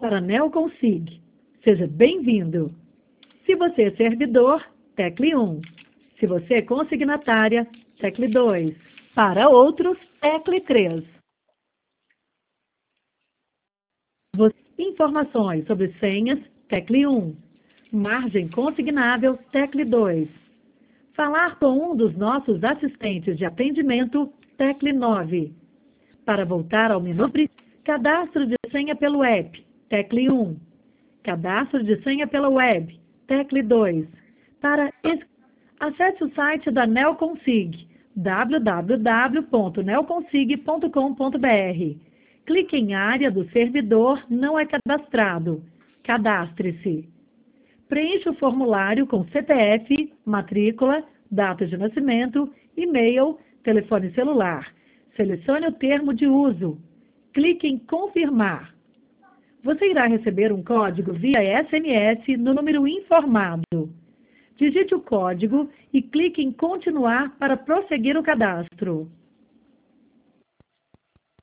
para a NeoConsig. Seja bem-vindo. Se você é servidor, tecle 1. Se você é consignatária, tecle 2. Para outros, tecle 3. Informações sobre senhas, tecle 1. Margem consignável, tecle 2. Falar com um dos nossos assistentes de atendimento, tecle 9. Para voltar ao menu, cadastro de senha pelo app, tecle 1. Cadastro de senha pela web, tecle 2. Acesse o site da NeoConsig, www.neoconsig.com.br. Clique em área do servidor não é cadastrado. Cadastre-se. Preencha o formulário com CPF, matrícula, data de nascimento, e-mail, telefone celular. Selecione o termo de uso. Clique em confirmar. Você irá receber um código via SMS no número informado. Digite o código e clique em continuar para prosseguir o cadastro.